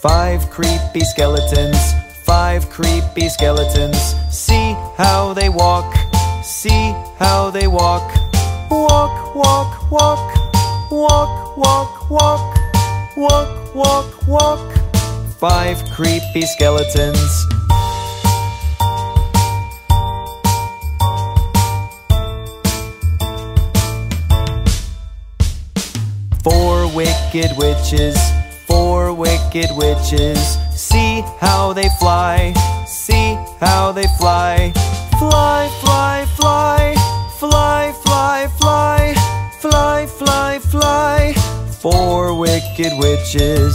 5 creepy skeletons, 5 creepy skeletons. See how they walk, see how they walk. Walk, walk, walk, walk, walk, walk, walk, walk, walk. 5 creepy skeletons. Four wicked witches, 4 wicked witches. See how they fly, see how they fly. Fly, fly, fly, fly, fly, fly, fly, fly, fly. 4 wicked witches.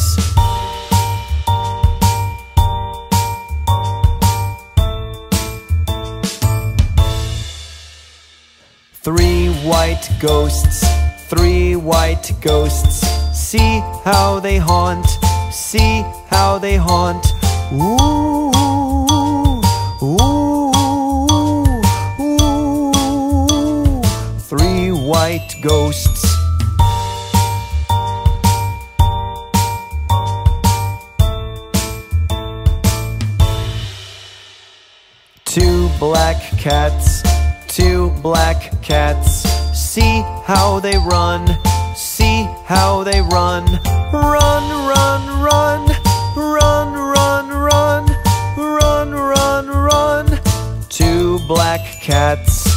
Three white ghosts, 3 white ghosts. See how they haunt, see how they haunt. Ooh, ooh, ooh. 3 white ghosts. Two black cats, 2 black cats. See how they run, see how they run. Run, run, run, run, run, run, run, run, run. 2 black cats.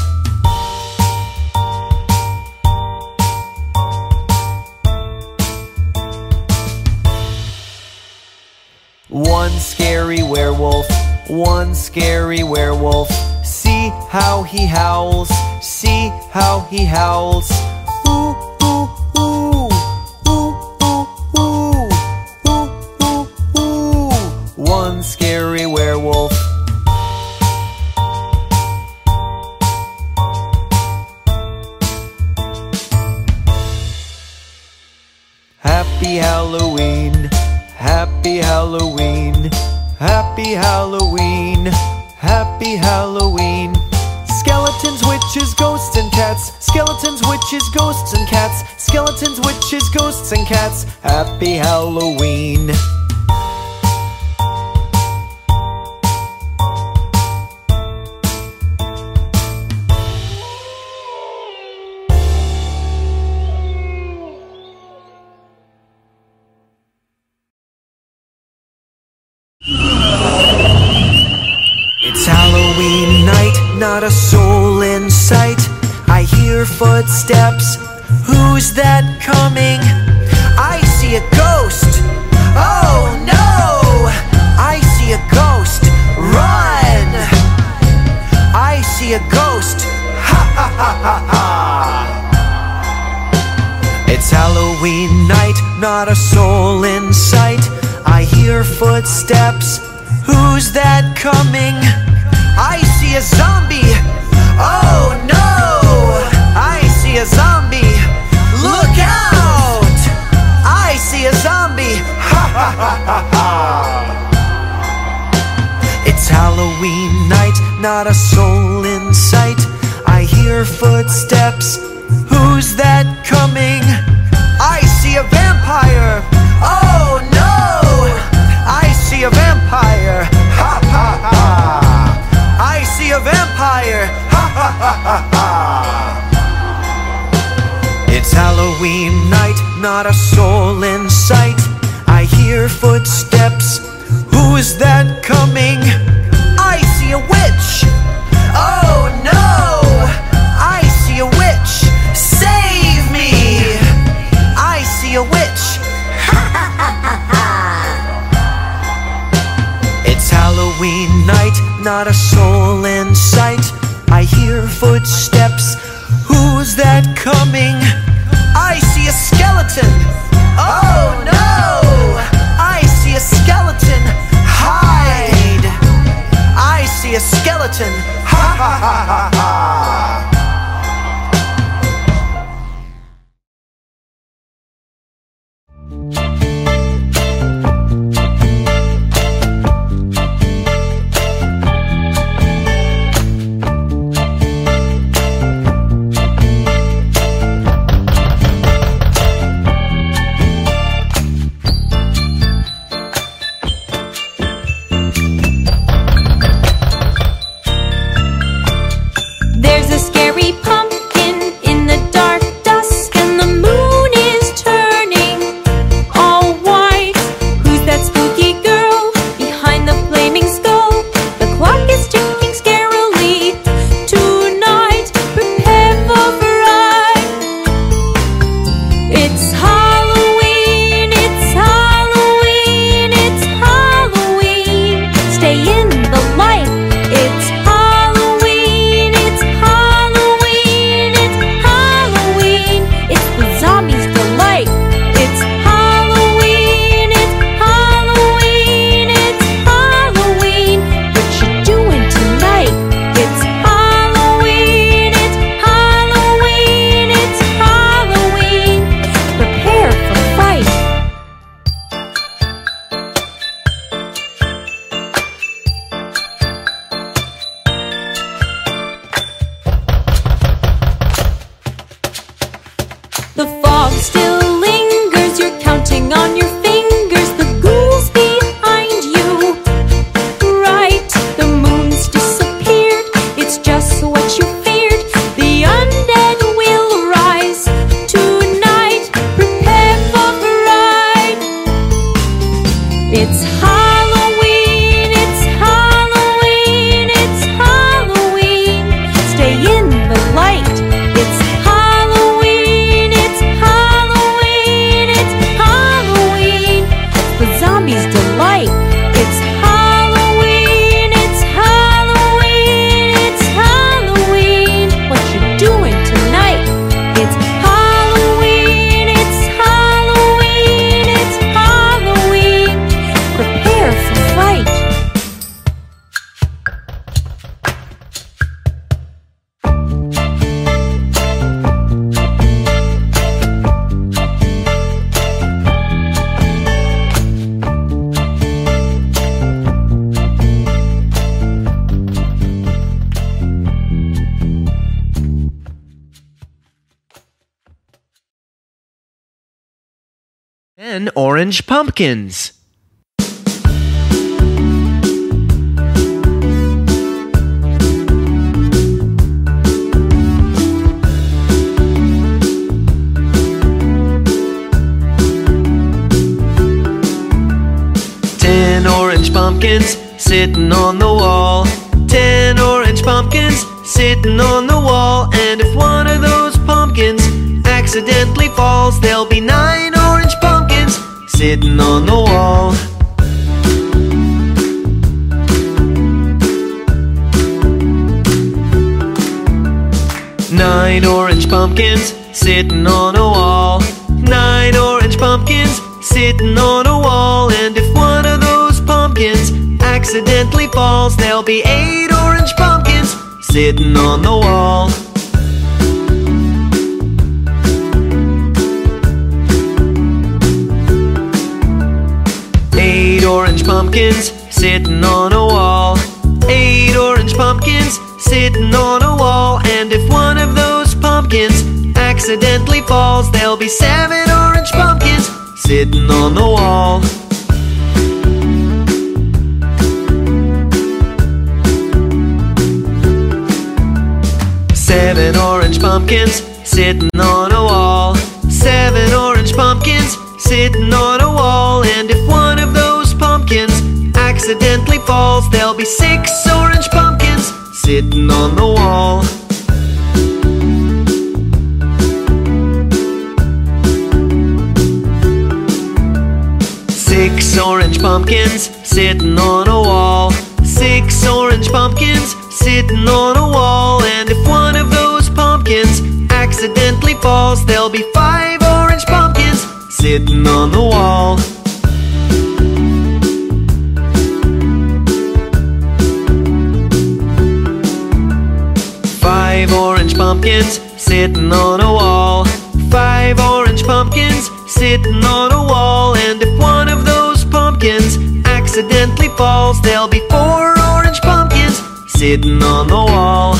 One scary werewolf, 1 scary werewolf. See how he howls, see how he howls. Ooh, ooh, ooh, ooh, ooh, ooh, ooh, ooh, ooh. 1 scary werewolf. Happy Halloween, happy Halloween, happy Halloween, happy Halloween. Skeletons, witches, ghosts, and cats. Skeletons, witches, ghosts, and cats. Skeletons, witches, ghosts, and cats. Happy Halloween. It's Halloween night, not a soul in sight. I hear footsteps, who's that coming? I see a ghost, oh no! I see a ghost, run! I see a ghost, ha ha ha ha ha! It's Halloween night, not a soul in sight. I hear footsteps, who's that coming? I see a zombie, oh no! I see a zombie, look out! I see a zombie, ha ha ha ha ha! It's Halloween night, not a soul in sight. I hear footsteps, who's that coming? I see a vampire, oh no! I see a vampire, ha ha ha! I see a vampire, ha ha ha ha ha! It's Halloween night, not a soul in sight. I hear footsteps, who is that coming? I see a witch, oh no! I see a witch, save me! I see a witch, ha ha ha ha ha! It's Halloween night, not a soul in sight. I hear footsteps, who's that coming? I see a skeleton, oh no! I see a skeleton, hide! I see a skeleton, ha ha ha ha ha! The fog still lingers, you're counting on your fingers. The ghouls behind you. Right, the moon's disappeared. It's just what you feared. The undead will rise tonight. Prepare for the ride. It's Halloween, it's Halloween, it's Halloween. Stay in the light. It's Halloween, it's Halloween, it's Halloween. The zombies' delight. It's Halloween, it's Halloween, it's Halloween. What you doing tonight? It's Halloween, it's Halloween, it's Halloween. Prepare for fight. Ten orange pumpkins. Ten orange pumpkins sitting on the wall. 10 orange pumpkins sitting on the wall. And if one of those pumpkins accidentally falls, there'll be 9 orange pumpkins sitting on the wall. Nine orange pumpkins sitting on a wall. 9 orange pumpkins sitting on a wall. And if one of those pumpkins accidentally falls, there'll be 8 orange pumpkins sitting on the wall. Eight orange pumpkins sitting on a wall. 8 orange pumpkins sitting on a wall. And if one of those pumpkins accidentally falls, there'll be 7 orange pumpkins sitting on the wall. Seven orange pumpkins sitting on a wall. 7 orange pumpkins sitting on a wall. And if one of those pumpkins accidentally falls, there'll be 6 orange pumpkins sitting on the wall. Six orange pumpkins sitting on a wall. 6 orange pumpkins sitting on a wall. And if one of those pumpkins accidentally falls, there'll be 5 orange pumpkins sitting on the wall. Five orange pumpkins sitting on a wall. 5 orange pumpkins sitting on a wall. And if one of those pumpkins accidentally falls, there'll be 4 orange pumpkins sitting on the wall.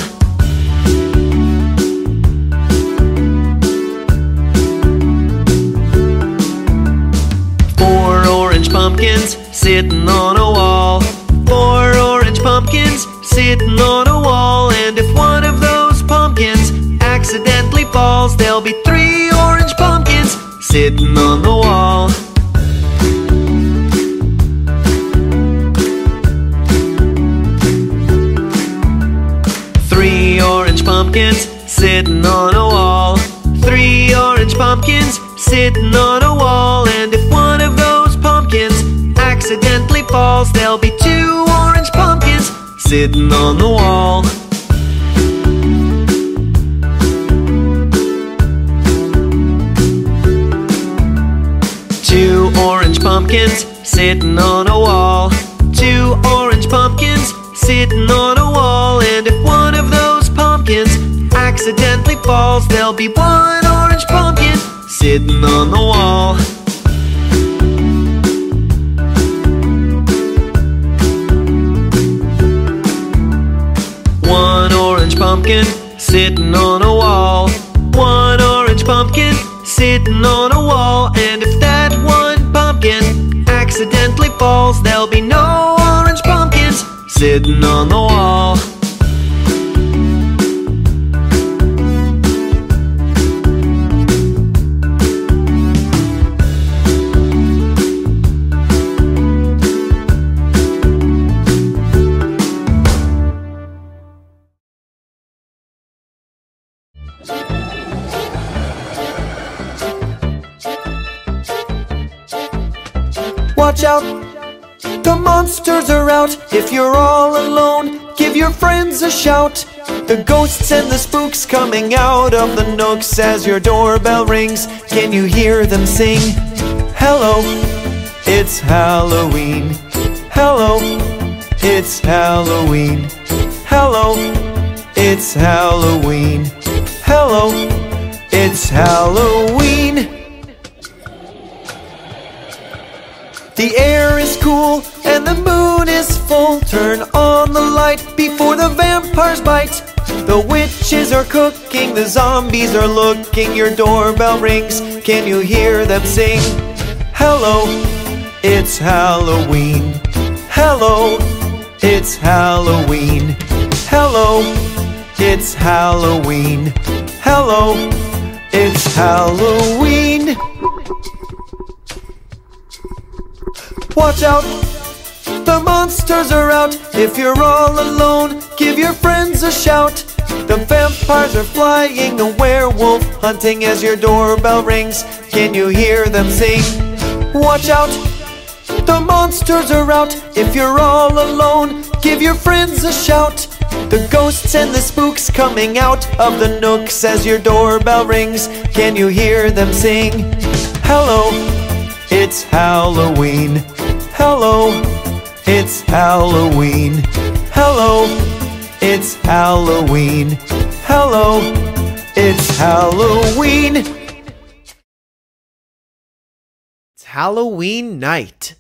Pumpkins sitting on a wall. 4 orange pumpkins sitting on a wall. And if one of those pumpkins accidentally falls, there'll be 3 orange pumpkins sitting on the wall. Three orange pumpkins sitting on a wall. 3 orange pumpkins sitting on a wall. And if one of those pumpkins accidentally falls, there'll be 2 orange pumpkins sitting on the wall. Two orange pumpkins sitting on a wall. 2 orange pumpkins sitting on a wall. And if one of those pumpkins accidentally falls, there'll be 1 orange pumpkin sitting on the wall. One orange pumpkin sitting on a wall. 1 orange pumpkin sitting on a wall. And if that one pumpkin accidentally falls, there'll be no orange pumpkins sitting on the wall. Watch out, the monsters are out. If you're all alone, give your friends a shout. The ghosts and the spooks coming out of the nooks as your doorbell rings. Can you hear them sing? Hello, it's Halloween. Hello, it's Halloween. Hello, it's Halloween. Hello, it's Halloween. The air is cool and the moon is full. Turn on the light before the vampires bite. The witches are cooking, the zombies are looking. Your doorbell rings, can you hear them sing? Hello, it's Halloween. Hello, it's Halloween. Hello, it's Halloween. Hello, it's Halloween. Watch out, the monsters are out. If you're all alone, give your friends a shout. The vampires are flying, the werewolf hunting as your doorbell rings. Can you hear them sing? Watch out, the monsters are out. If you're all alone, give your friends a shout. The ghosts and the spooks coming out of the nooks as your doorbell rings. Can you hear them sing? Hello, it's Halloween. Hello, it's Halloween. Hello, it's Halloween. Hello, it's Halloween. It's Halloween night.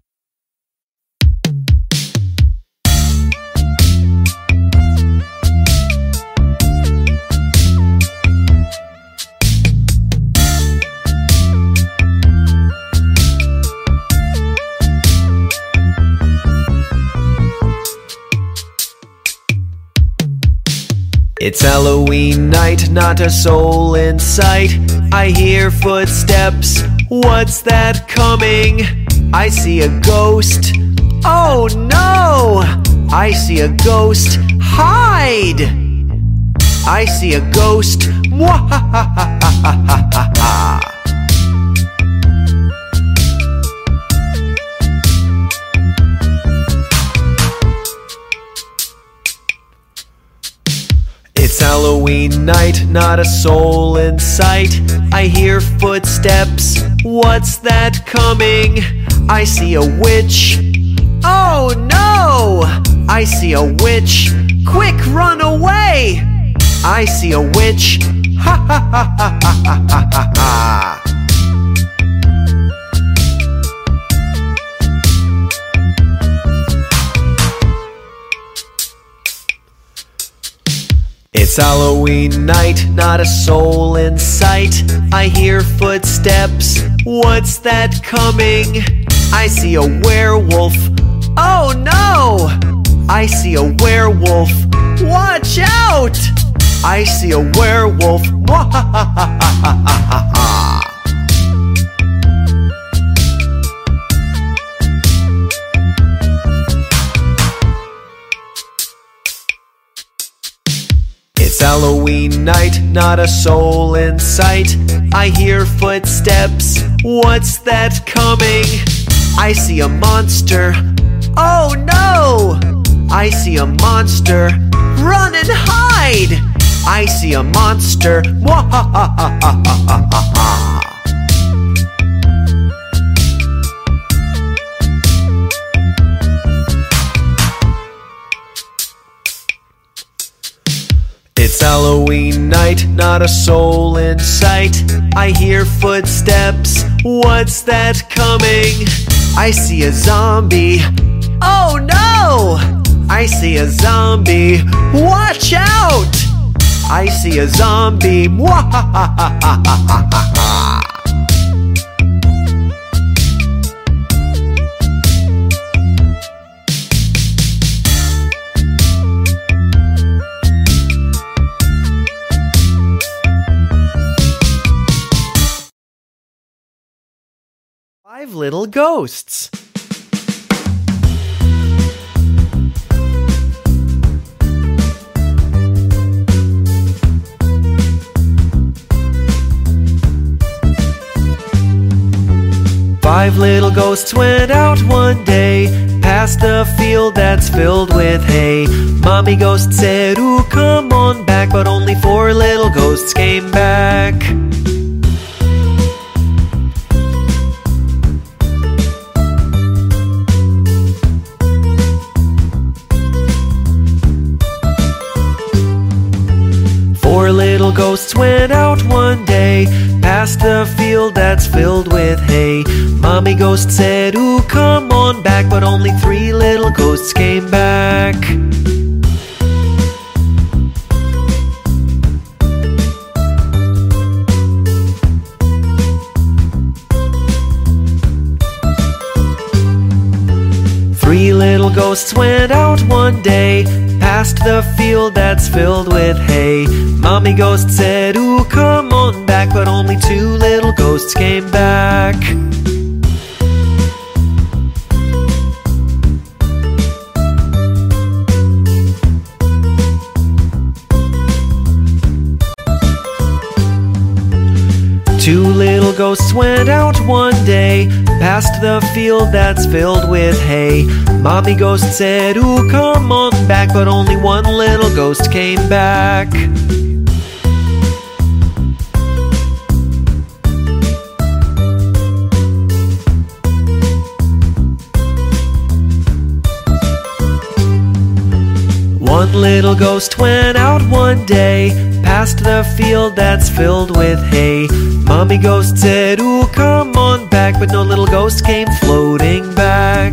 It's Halloween night, not a soul in sight. I hear footsteps, what's that coming? I see a ghost, oh no! I see a ghost, hide! I see a ghost, mwahahahahaha. It's Halloween night, not a soul in sight. I hear footsteps, what's that coming? I see a witch, oh no! I see a witch, quick run away! I see a witch, ha ha ha ha ha ha ha ha. It's Halloween night, not a soul in sight. I hear footsteps, what's that coming? I see a werewolf, oh no! I see a werewolf, watch out! I see a werewolf, mwahahahahaha. It's Halloween night, not a soul in sight. I hear footsteps, what's that coming? I see a monster, oh no! I see a monster, run and hide! I see a monster, mwahahahahaha. It's Halloween night, not a soul in sight. I hear footsteps, what's that coming? I see a zombie, oh no! I see a zombie, watch out! I see a zombie. Mwahahahahaha. 5 little ghosts. Five little ghosts went out one day, past a field that's filled with hay. Mommy ghost said, "Ooh, come on back," but only 4 little ghosts came back. Little ghosts went out one day, past a field that's filled with hay. Mommy ghost said, "Ooh, come on back," but only 3 little ghosts came back. Three little ghosts went out one day, past the field that's filled with hay. Mommy ghost said, "Ooh, come on back," but only 2 little ghosts came back. Two little ghosts went out one day, past the field that's filled with hay. Mommy ghost said, "Ooh, come on back," but only 1 little ghost came back. One little ghost went out one day, past the field that's filled with hay. Mommy ghost said, "Ooh, come on back," but no little ghost came floating back.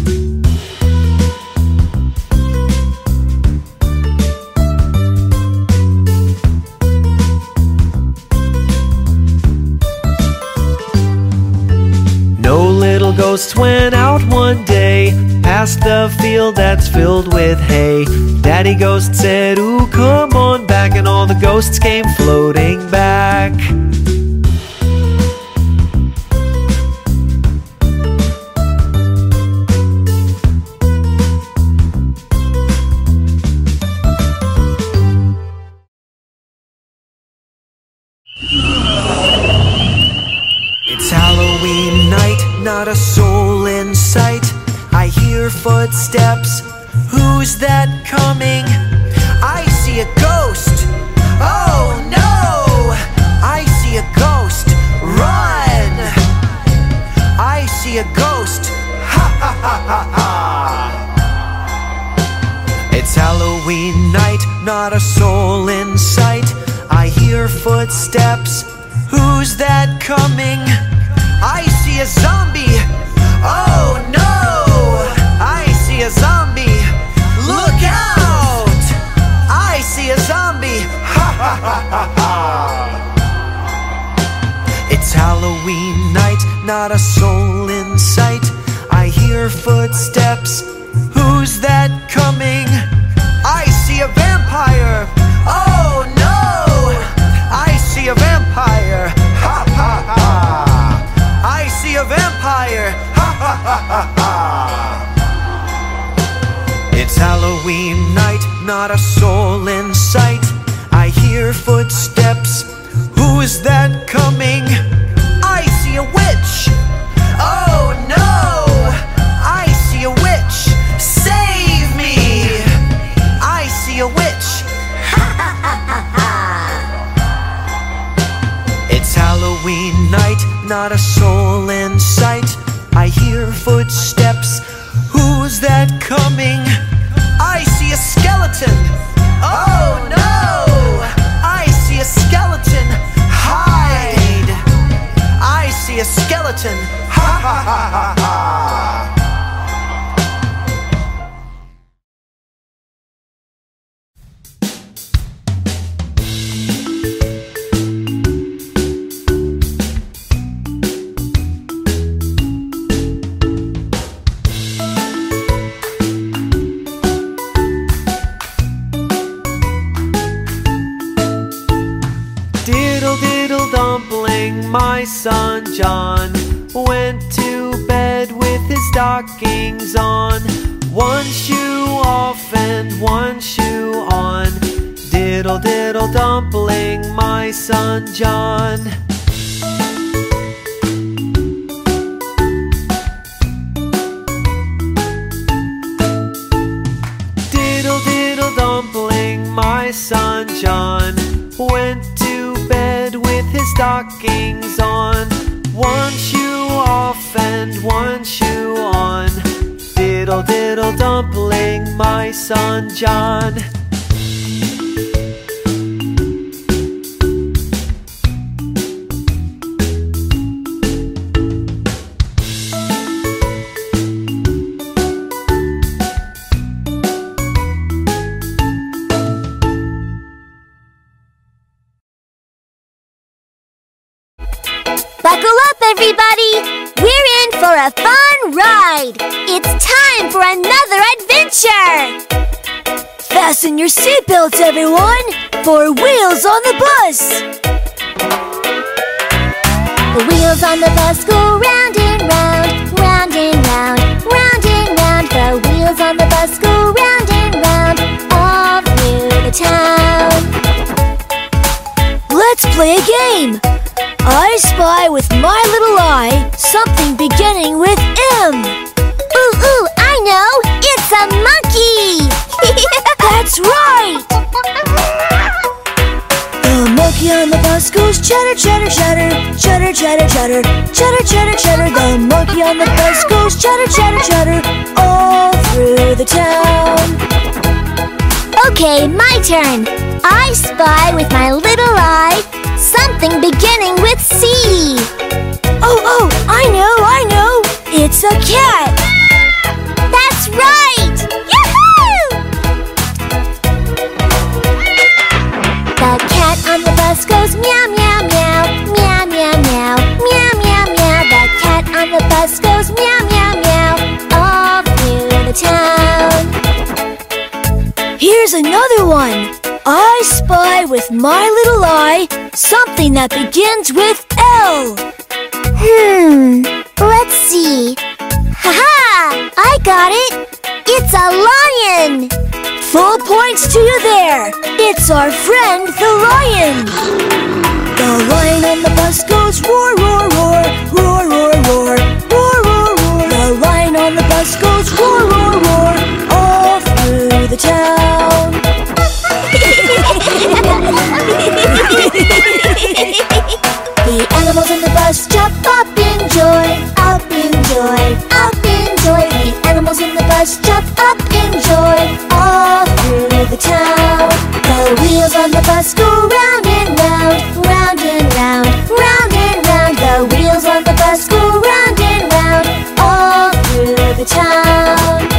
No little ghosts went out one day, past the field that's filled with hay. Daddy ghost said, "Ooh, come on back," and all the ghosts came floating back. It's Halloween night, not a soul in sight. I hear footsteps. Who's that coming? I see a ghost. Oh no! I see a ghost. Run! I see a ghost. Ha ha ha ha ha! It's Halloween night, not a soul in sight. I hear footsteps. Who's that coming? I see a zombie. Oh no! I see a zombie. Look out! I see a zombie. Ha ha ha ha ha! It's Halloween night, not a soul in sight. I hear footsteps. Who's that coming? I see a vampire. Oh no! I see a vampire. Ha ha ha! I see a vampire. Ha ha ha ha ha! It's Halloween night, not a soul in sight. I hear footsteps. Who is that coming? I see a witch. Oh no! I see a witch. Save me! I see a witch. Ha ha ha ha ha! It's Halloween night, not a soul in sight. I hear footsteps. Who's that coming? I see a skeleton. Oh no! I see a skeleton. Hide! I see a skeleton. Ha ha ha ha ha! son John went to bed with his stockings on. One shoe off and one shoe on. Diddle diddle dumpling, my son John. Diddle diddle dumpling, my son John went to bed with his stockings on. One shoe off and one shoe on. Diddle diddle dumpling, my son John. Buckle up, everybody! We're in for a fun ride! It's time for another adventure! Fasten your seatbelts, everyone, for Wheels on the Bus! The wheels on the bus go round and round, round and round, round and round. The wheels on the bus go round and round, all through the town. Let's play a game! I spy with my little eye something beginning with M. Ooh, I know! It's a monkey! That's right! The monkey on the bus goes chatter, chatter, chatter, chatter, chatter, chatter, chatter, chatter, chatter. The monkey on the bus goes chatter, chatter, chatter, all through the town. Okay, my turn. I spy with my little eye something beginning with C. Oh, I know! It's a cat! That's right! Yahoo! The cat on the bus goes meow, meow, meow, meow, meow, meow, meow, meow, meow. The cat on the bus goes meow, meow, meow, all through the town. Here's another one. I spy with my little eye something that begins with L. Let's see. Ha-ha! I got it! It's a lion! Full points to you there! It's our friend the lion! The lion on the bus goes roar, roar, roar, roar, roar, roar, roar, roar, roar. The lion on the bus goes roar, roar, roar, all through the town. The animals in the bus jump up in joy, up in joy, up in joy. The animals in the bus jump up in joy, all through the town. The wheels on the bus go round and round, round and round, round and round. The wheels on the bus go round and round, all through the town.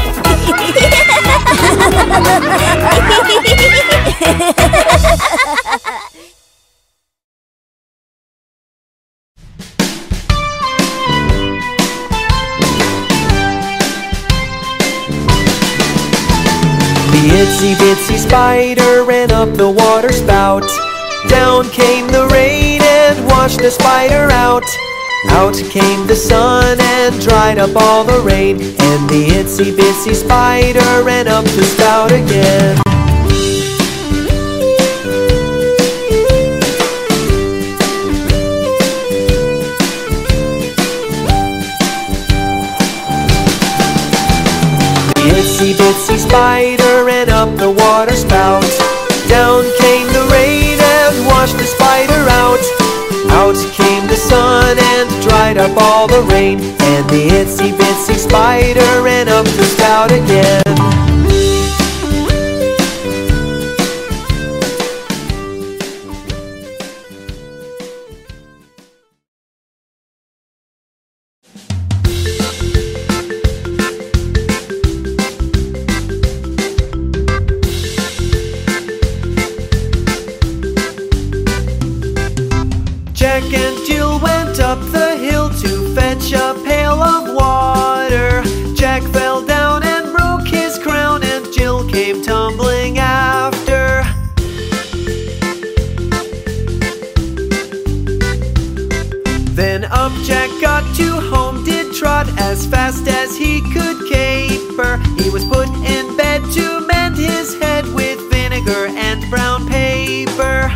The itsy bitsy spider ran up the water spout. Down came the rain and washed the spider out. Out came the sun and dried up all the rain. And the itsy bitsy spider ran up the spout again. The itsy bitsy spider ran up the water spout. Down came the rain and washed the spider out. Out came the sun and dried up all the rain. And the itsy bitsy spider ran up the spout again. Jack and Jill went up the hill to fetch a pail of water. Jack fell down and broke his up, Jack got to home, did trot as fast as he could caper. He was put in bed to mend his head with vinegar and brown paper.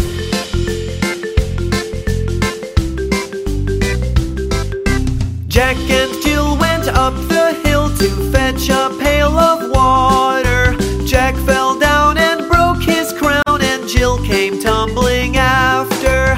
Jack and Jill went up the hill to fetch a pail of water. Jack fell down and broke his crown, and Jill came tumbling after.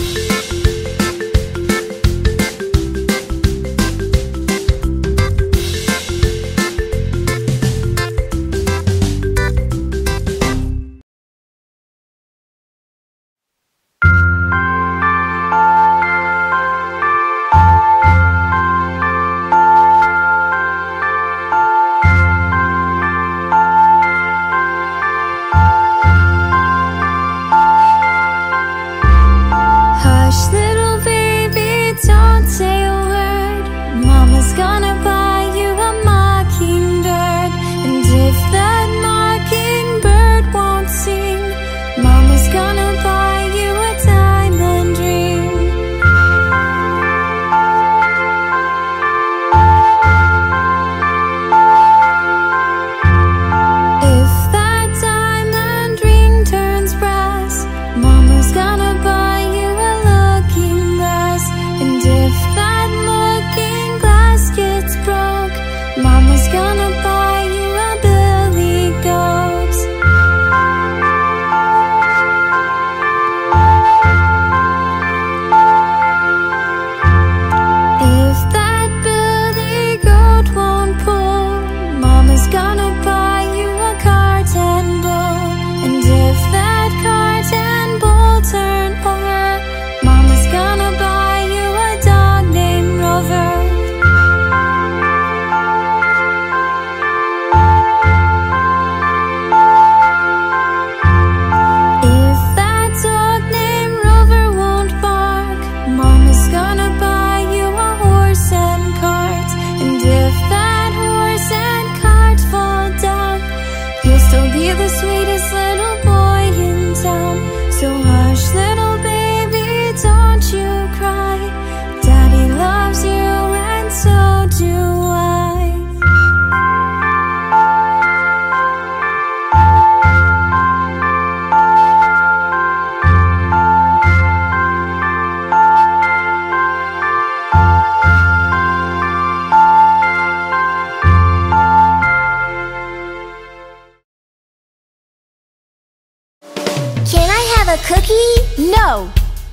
A cookie? No.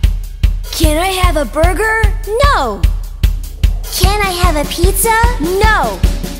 Can I have a burger? No. Can I have a pizza? No.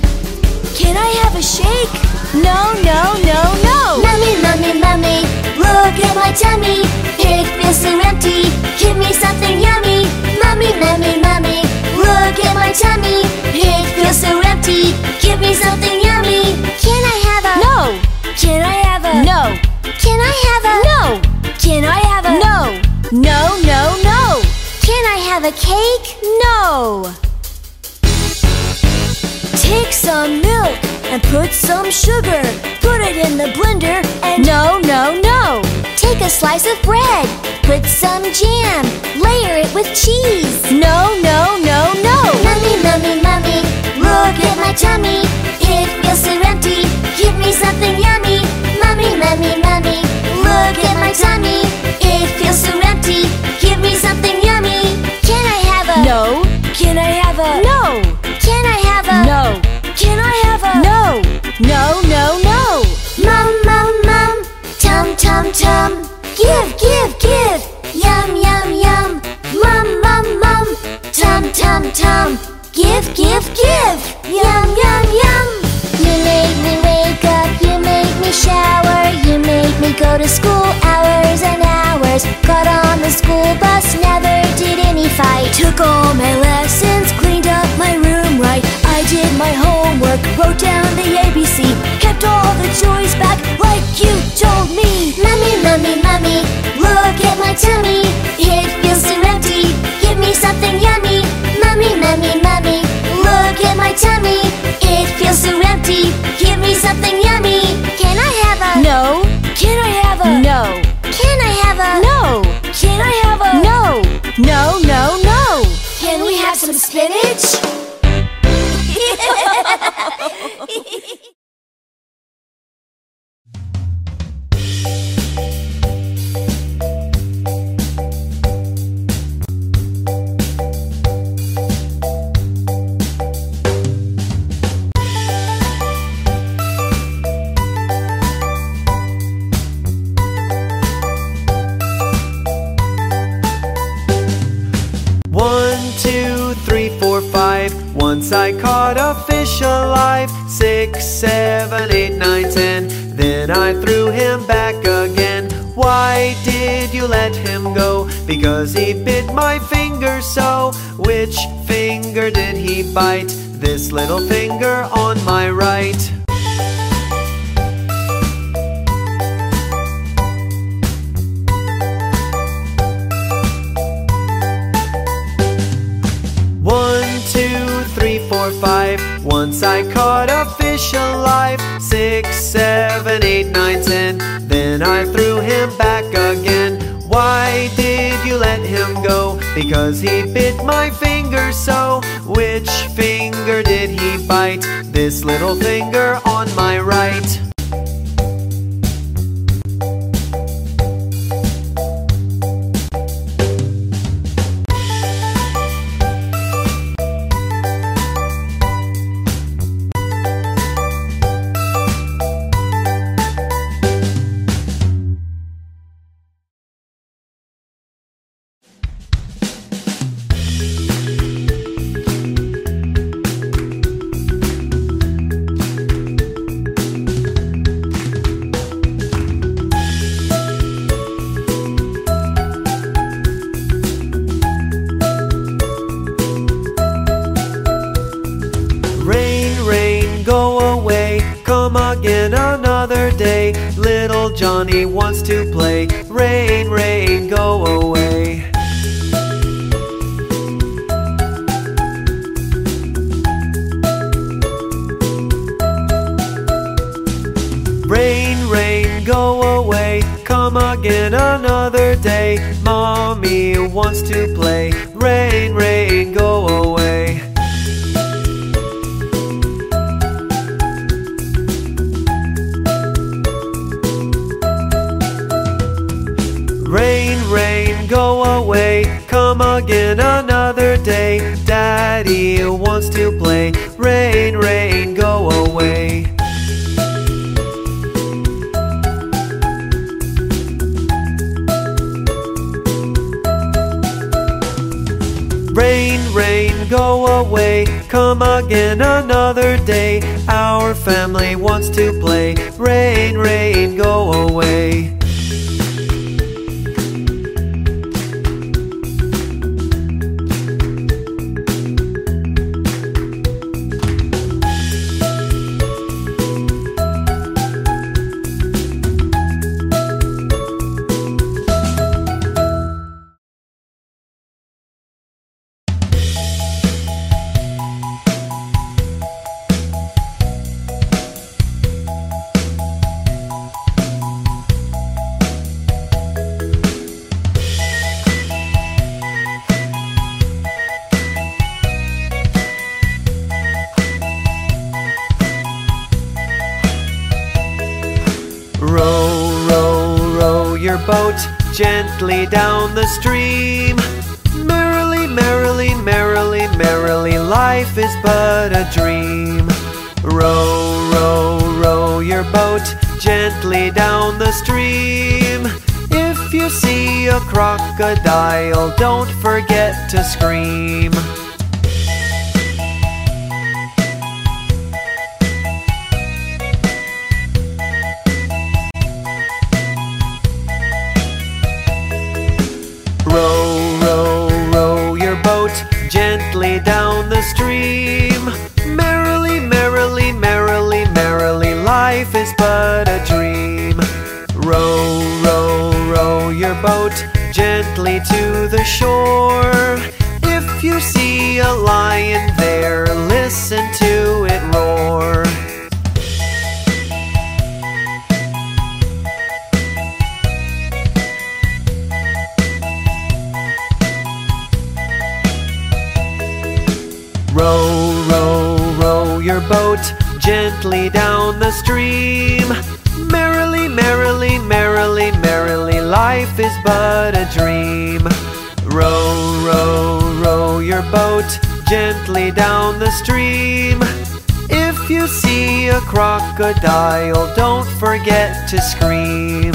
Can I have a shake? No, no, no, no. Mommy, mommy, mommy, look at my tummy. It feels so empty. Give me something yummy. Mommy, mommy, mommy, look at my tummy. It feels so empty. Give me something yummy. Can I have a... No. Can I have a... No. Can I have a... No. Can I have a... No. No, no, no. Can I have a cake? No. Take some milk and put some sugar. Put it in the blender and... No, no, no. Take a slice of bread. Put some jam. Layer it with cheese. No, no, no, no. Mommy, mommy, mommy, look at my tummy. It feels so empty. Give me something yummy. Mommy, mommy, mommy, look at my tummy. It feels so empty. Give me something yummy. Can I have a... No. Can I have a... No. Can I have a... No. Can I have a... No. No, no, no. Mum, mum, mum, tum, tum, tum. Give, give, give. Yum, yum, yum. Mum, mum, mum, tum, tum, tum. Give, give, give. Yum, yum, yum. You made me wake up, you made me shower, you made me go to school hours and hours. Got on the school bus, never did any fight. Took all my lessons, cleaned up my room right. I did my homework, wrote down the ABC, kept all the chores back like you told me. Mommy, mommy, mommy, look at my tummy. It feels so empty. Give me something yummy. Mommy, mommy, mommy, look at my tummy. It feels so empty. Give me something yummy. Can I have a... No. Can I have a... No. Can I have a... No. Can I have a... No. No, no, no. Can some spinach? Once I caught a fish alive, 6, 7, 8, 9, 10. Then I threw him back again. Why did you let him go? Because he bit my finger so. Which finger did he bite? This little finger on my right. Once I caught a fish alive, 6, 7, 8, 9, 10. Then I threw him back again. Why did you let him go? Because he bit my finger so. Which finger did he bite? This little finger on my right. Again another day, little Johnny wants to play. Rain, rain, go away. Rain, rain, go away. Come again another day. Mommy wants to play. Rain, rain, go away. Rain, rain, go away. Come again another day. Daddy wants to play. Rain, rain, go away. Rain, rain, go away. Come again another day. Our family wants to play. Rain, rain, go away. Row, row, row your boat gently down the stream. Merrily, merrily, merrily, merrily, life is but a dream. Row, row, row your boat gently down the stream. If you see a crocodile, don't forget to scream. Row, row, row your boat gently down the stream. Merrily, merrily, merrily, merrily, life is but a dream. Row, row, row your boat gently to the shore. If you see a lion there, listen to it roar. Row, row, row your boat gently down the stream. Merrily, merrily, merrily, merrily, life is but a dream. Row, row, row your boat gently down the stream. If you see a crocodile, don't forget to scream.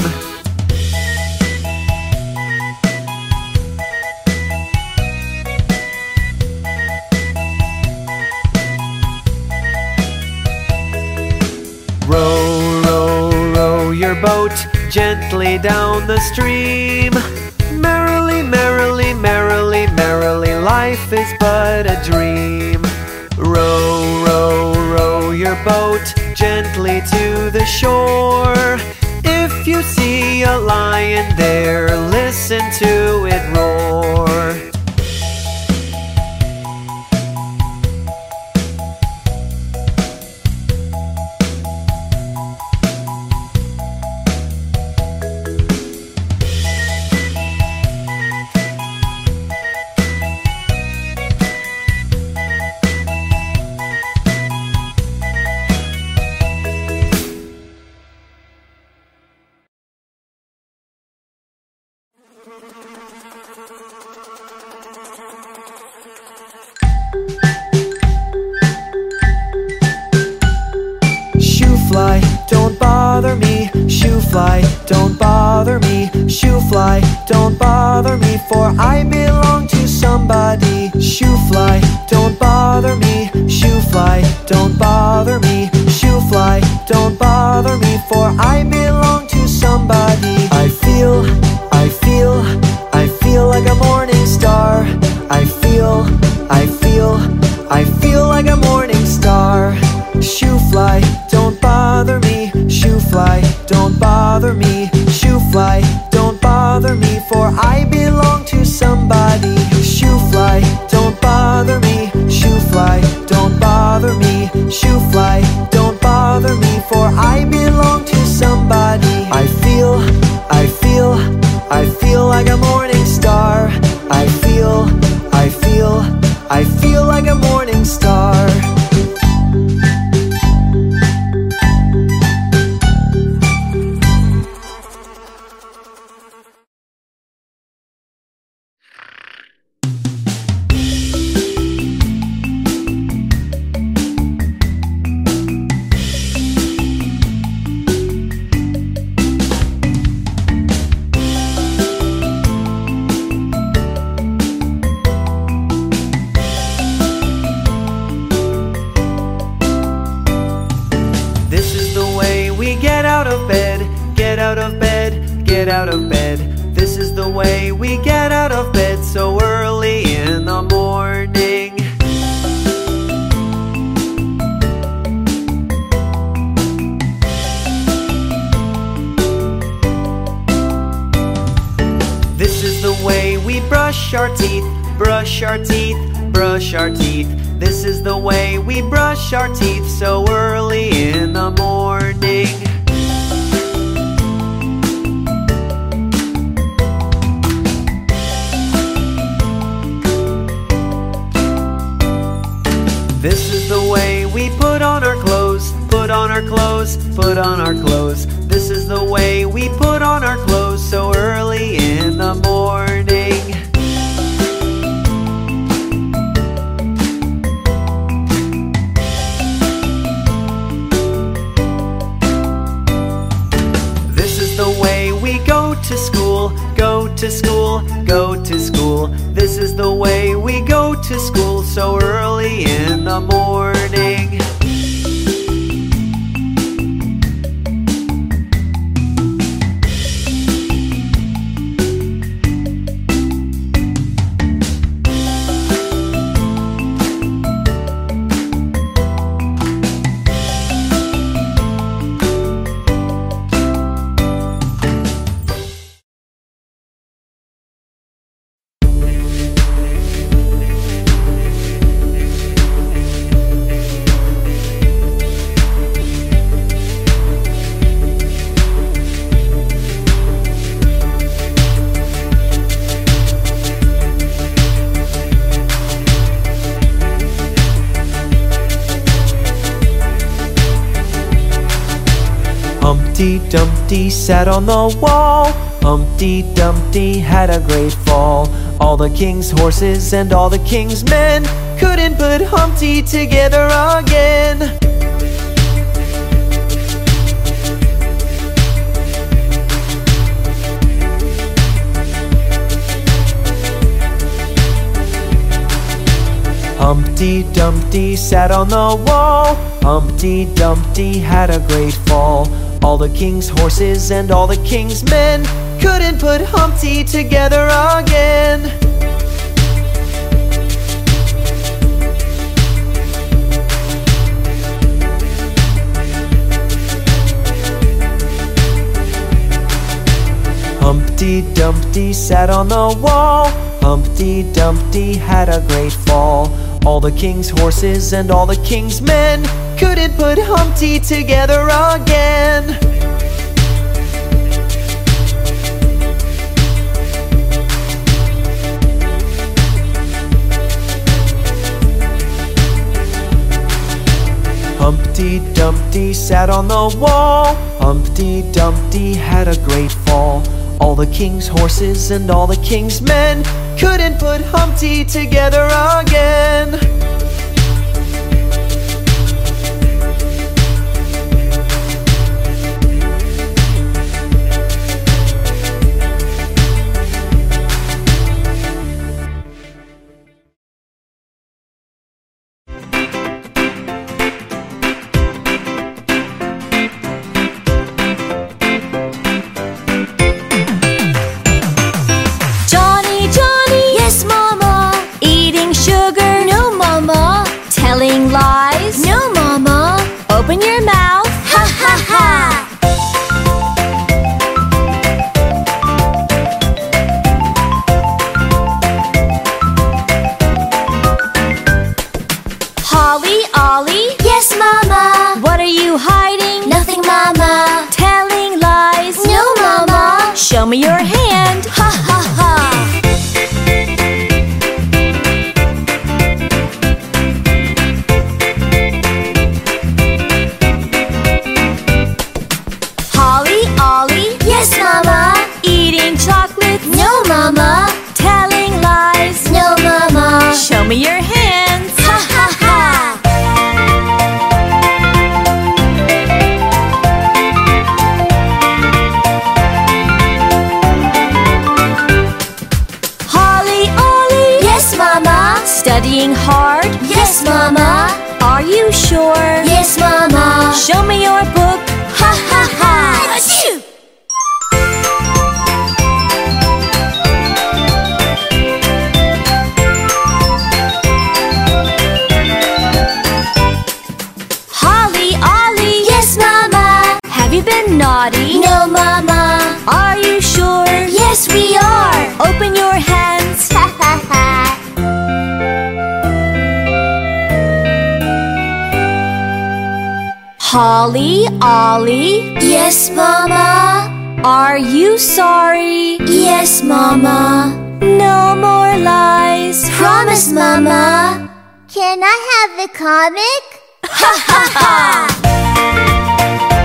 Row, row, row your boat gently down the stream. Merrily, merrily, merrily, merrily, life is but a dream. Row, row, row your boat gently to the shore. If you see a lion there, listen to it roar. Shoo fly, don't bother me. Shoo fly, don't bother me. Shoo fly, don't bother me, for I belong to somebody. Shoo fly, don't bother me. Shoo fly, don't bother me. Shoo fly, don't bother me, for I belong to somebody. I feel like a morning star. I feel like a morning star. Shoo fly, don't bother me. Shoo fly, don't bother me. Shoo fly, don't bother me, for I belong to somebody. Shoo fly, don't bother me. Shoo fly, don't bother me. Shoo fly, don't bother me, for I belong to somebody. I feel like a morning star. I feel like a morning star. Get out of bed, get out of bed. This is the way we get out of bed so early in the morning. This is the way we brush our teeth, brush our teeth, brush our teeth. This is the way we brush our teeth so early in the morning. This is the way we put on our clothes, put on our clothes, put on our clothes. This is the way we put on our clothes so early in the morning. This is the way we go to school, go to school, go to school. This is the way we go to school so early in the morning. Humpty Dumpty sat on the wall. Humpty Dumpty had a great fall. All the king's horses and all the king's men couldn't put Humpty together again. Humpty Dumpty sat on the wall. Humpty Dumpty had a great fall. All the king's horses and all the king's men couldn't put Humpty together again. Humpty Dumpty sat on the wall. Humpty Dumpty had a great fall. All the king's horses and all the king's men couldn't put Humpty together again. Humpty Dumpty sat on the wall. Humpty Dumpty had a great fall. All the king's horses and all the king's men couldn't put Humpty together again. Telling lies? No, Mama. Open your mouth. Ha ha ha. Holly, Ollie? Yes, Mama. What are you hiding? Nothing, Mama. Telling lies? No, Mama. Show me your hand. Ha ha ha. Yes, Mama. Eating chocolate? No, Mama. Telling lies? No, Mama. Show me your hands. Ha ha ha. Holly, Ollie? Yes, Mama. Studying hard? Yes, Mama. Are you sure? Yes, Mama. Show me your book. Ha ha ha. Achoo! Holly, Ollie? Yes, Mama. Have you been naughty? No, Mama. Are you sure? Yes, we are. Open your hands. Ha ha ha. Holly, Ollie? Yes, Mama. Are you sorry? Yes, Mama. No more lies. Promise, Mama. Can I have the comic? Ha ha ha!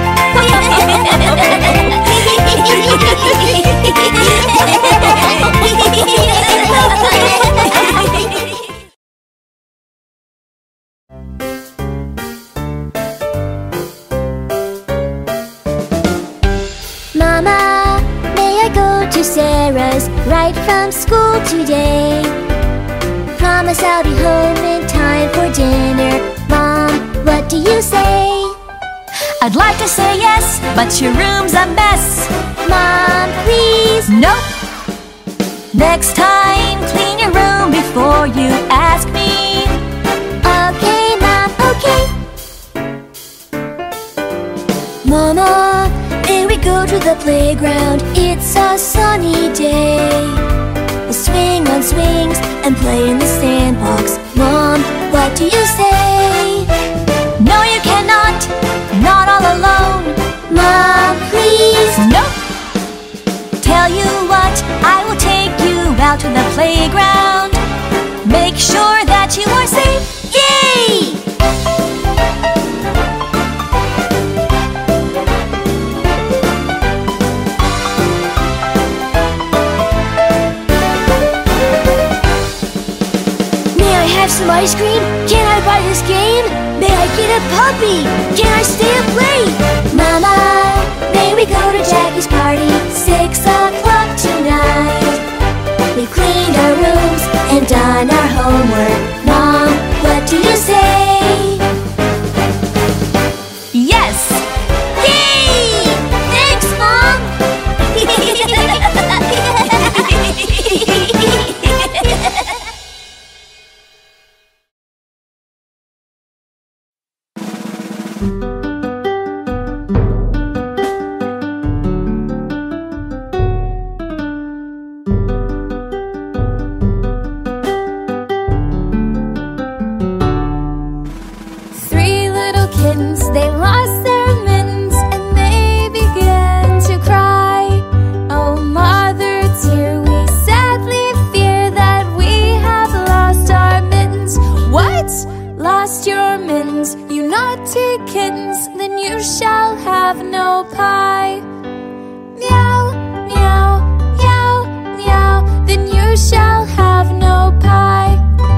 Mama, may I go to Sarah's right from school today? Promise I'll be home in time for dinner. Mom, what do you say? I'd like to say yes, but your room's a mess. Mom, please. Nope. Next time, clean your room before you ask me. Okay, Mom, okay. Mama, may we go to the playground? It's a sunny day. We'll swing on swings and play in the sandbox. Mom, what do you say? No, you cannot. Not all alone. Mom, please. Nope. Tell you what, I will take you out to the playground. Make sure that you are safe. Yay! ice cream? Can I buy this game? May I get a puppy? Can I stay up late? Mama, may we go to Jackie's party? 6 o'clock tonight. We've cleaned our rooms and done our homework. Mom, what do you say? Yes! Yay! Thanks, Mom! Three little kittens, they lost their mittens and they began to cry. Oh, mother dear, we sadly fear that we have lost our mittens. What? Lost your mittens, you naughty kittens, then you shall have no pie. Meow, meow, meow, meow, then you shall have no pie.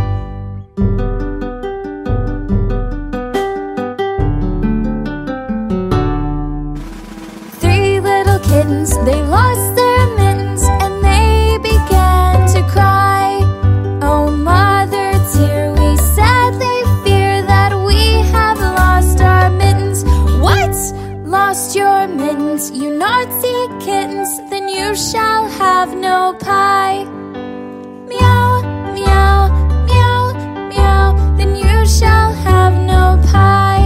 Three little kittens, they lost their mittens and they began to cry. Oh, mother dear, we sadly fear that we have lost our mittens. What? Lost your mittens, you naughty kittens, then you shall have no pie. Meow, meow, meow, meow, then you shall have no pie.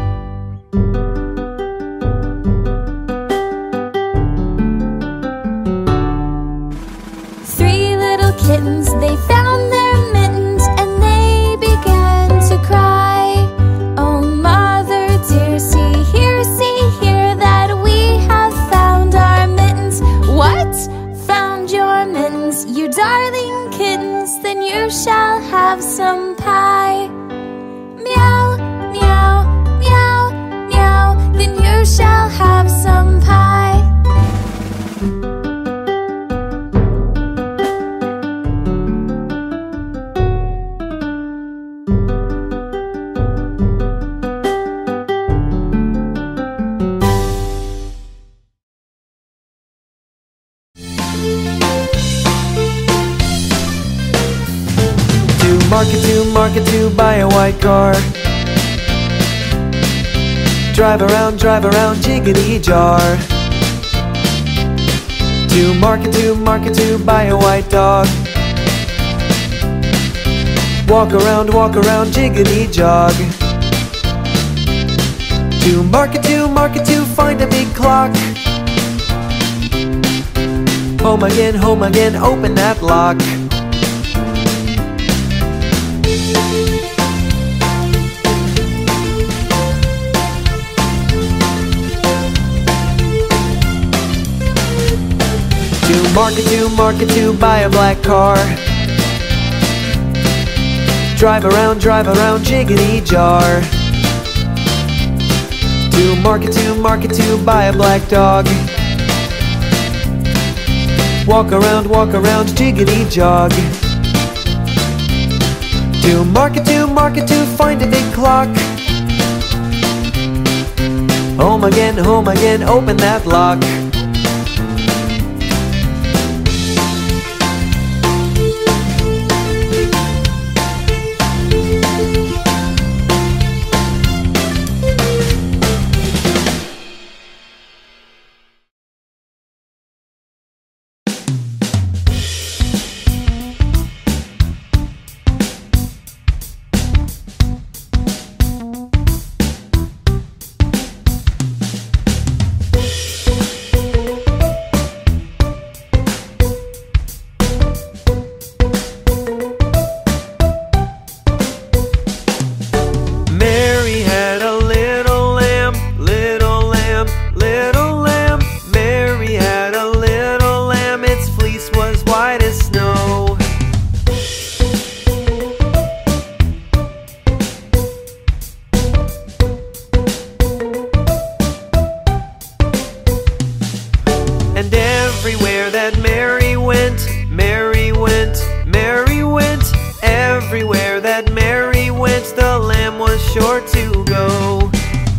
Three little kittens, they found their mittens and they began to cry. Oh, mother dear, see here that we have found our mittens. What? Found your mittens, you darling kittens, then you shall have some pie. Meow, meow, meow, meow, then you shall have some pie. To market to buy a white car. Drive around, jiggity jar. To market to buy a white dog. Walk around, jiggity jog. To market to find a big clock. Home again, open that lock. To market to buy a black car. Drive around, jiggity jar. To market to buy a black dog. Walk around, jiggity jog. To market to find a big clock. Home again, open that lock. against the lamb was sure to go.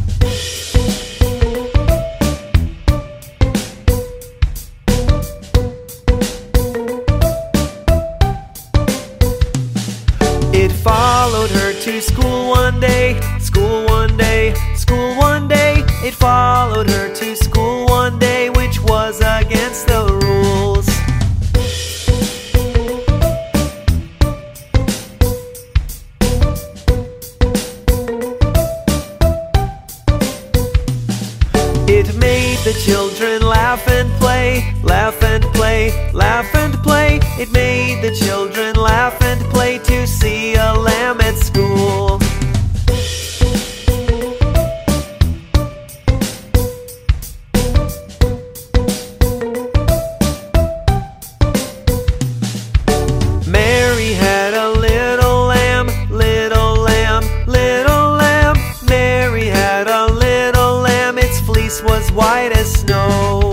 It followed her to school one day, school one day, school one day. It followed her to school one day, which was against the rules. It made the children laugh and play, laugh and play, laugh and play. It made the children laugh and play to see a lamb at school. Mary had a little lamb, little lamb, little lamb. Mary had a little lamb, its fleece was white as snow.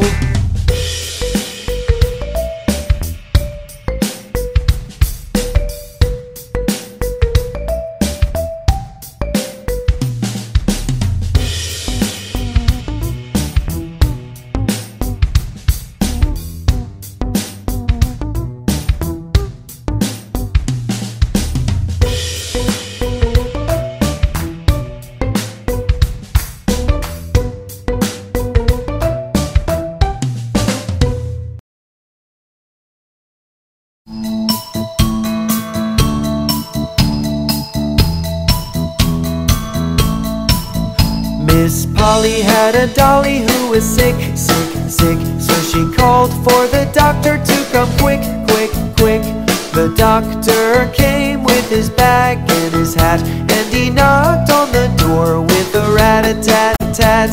Miss Polly had a dolly who was sick, sick, sick. So she called for the doctor to come quick, quick, quick. The doctor came with his bag and his hat, and he knocked on the door with a rat-a-tat-tat.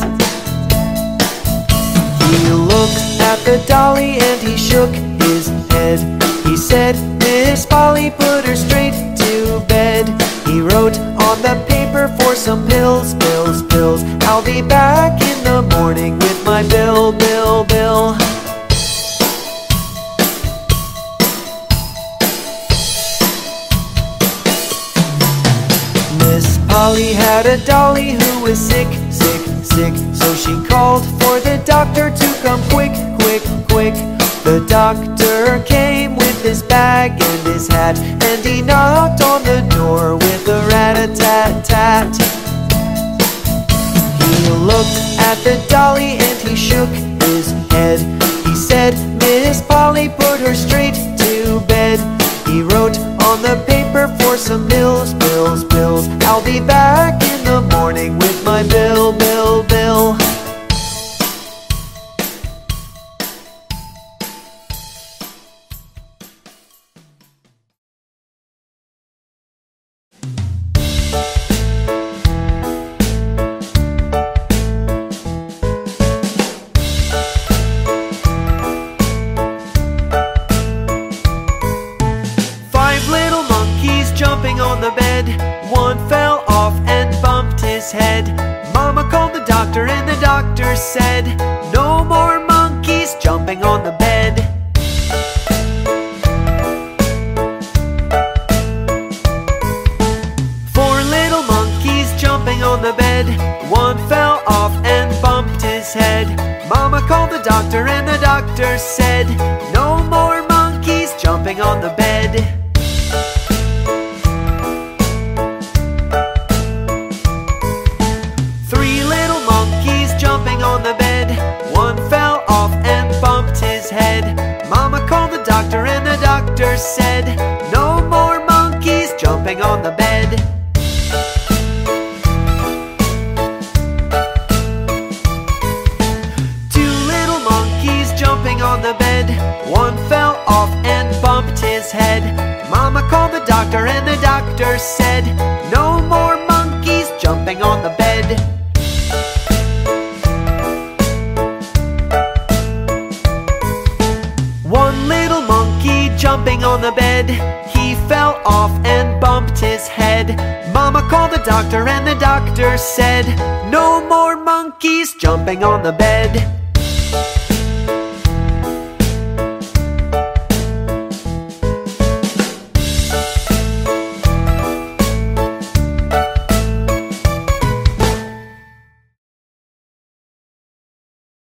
He looked at the dolly and he shook his head. He said, Miss Polly, put her straight to bed. He wrote on the paper for some pills, pills, pills. I'll be back in the morning with my bill, bill, bill. Miss Polly had a dolly who was sick, sick, sick. So she called for the doctor to come quick, quick, quick. The doctor came with his bag and his hat, and he knocked on the door with a rat-a-tat-tat. He looked at the dolly and he shook his head. He said, Miss Polly, put her straight to bed. He wrote on the paper for some pills, pills, pills. I'll be back in the morning with my bill, bill, bill. Jumping on the bed, one fell off and bumped his head. Mama called the doctor and the doctor said, no more monkeys jumping on the bed. Four little monkeys jumping on the bed, one fell off and bumped his head. Mama called the doctor and the doctor said, no more monkeys jumping on the bed. On the bed, one fell off and bumped his head. Mama called the doctor and the doctor said, no more monkeys jumping on the bed. Two little monkeys jumping on the bed, one fell off and bumped his head. Mama called the doctor and the doctor said, no more monkeys jumping on the bed. One little monkey jumping on the bed, he fell off and bumped his head. Mama called the doctor and the doctor said, no more monkeys jumping on the bed.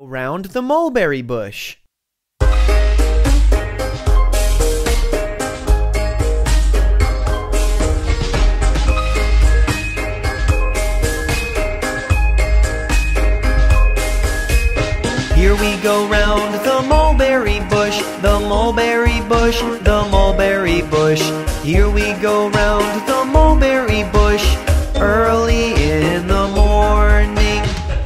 round the mulberry bush. Here we go round the mulberry bush, the mulberry bush, the mulberry bush. Here we go round the mulberry bush, early in the morning.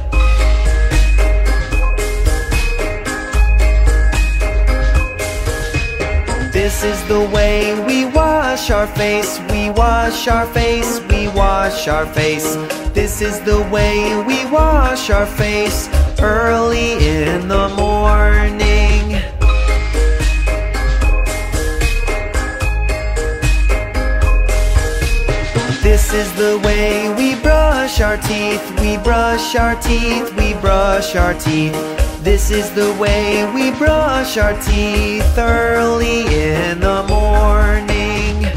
This is the way we wash our face, we wash our face, we wash our face. This is the way we wash our face, early in the morning. This is the way we brush our teeth, we brush our teeth, we brush our teeth. This is the way we brush our teeth, early in the morning.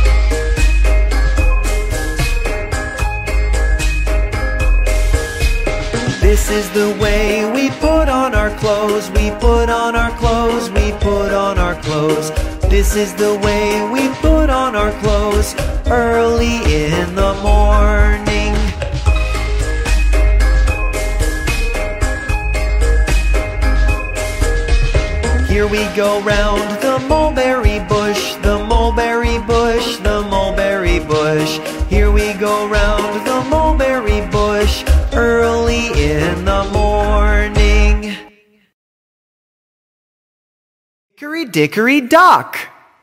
This is the way we put on our clothes, we put on our clothes, we put on our clothes. This is the way we put on our clothes, early in the morning. Here we go round the mulberry bush, the mulberry bush, the mulberry bush. Here we go round the mulberry bush, early in the morning. Hickory dickory dock.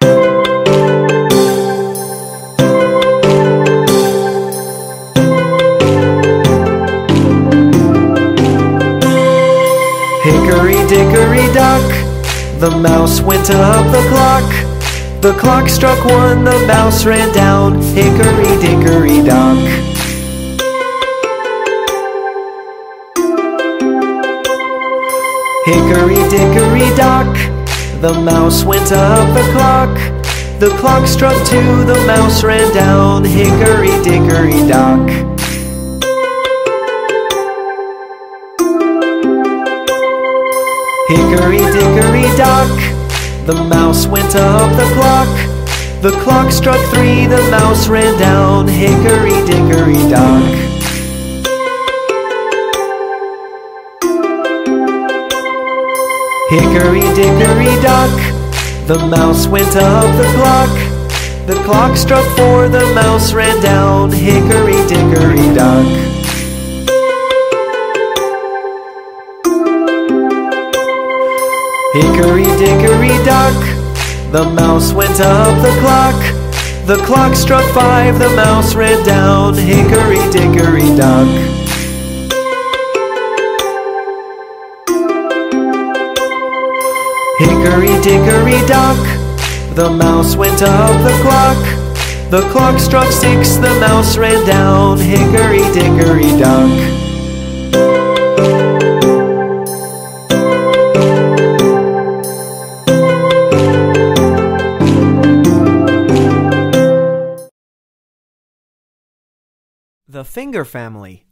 Hickory dickory dock, the mouse went up the clock. The clock struck one, the mouse ran down. Hickory dickory dock. Hickory dickory dock, the mouse went up the clock. The clock struck two, the mouse ran down. Hickory dickory dock. Hickory dickory dock, the mouse went up the clock. The clock struck three, the mouse ran down. Hickory dickory dock. Hickory dickory dock, the mouse went up the clock. The clock struck four, the mouse ran down. Hickory dickory dock. Hickory dickory dock, the mouse went up the clock. The clock struck five, the mouse ran down. Hickory dickory dock. Hickory dickory dock, the mouse went up the clock. The clock struck six, the mouse ran down. Hickory dickory dock. The Finger Family.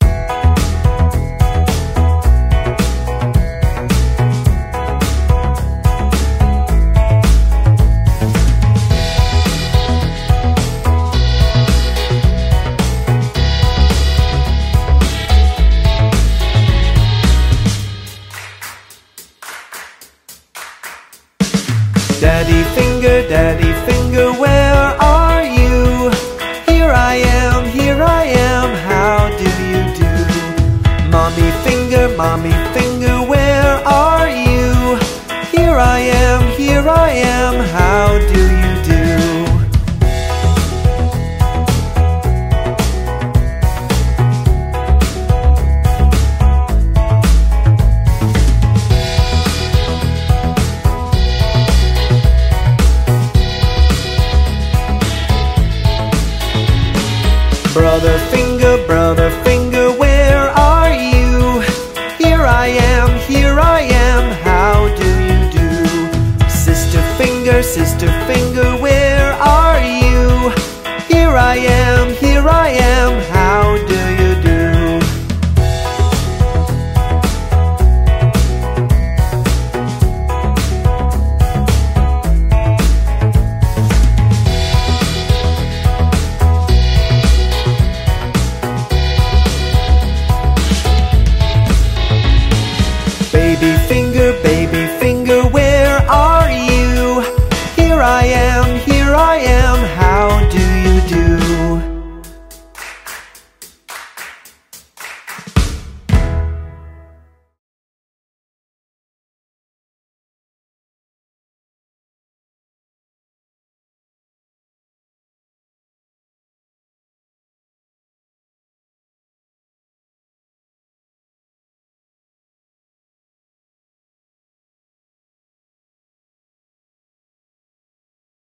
Daddy Finger, where are you? Here I am, how do you do? Mommy Finger, where are you? Here I am, how do you do? Brother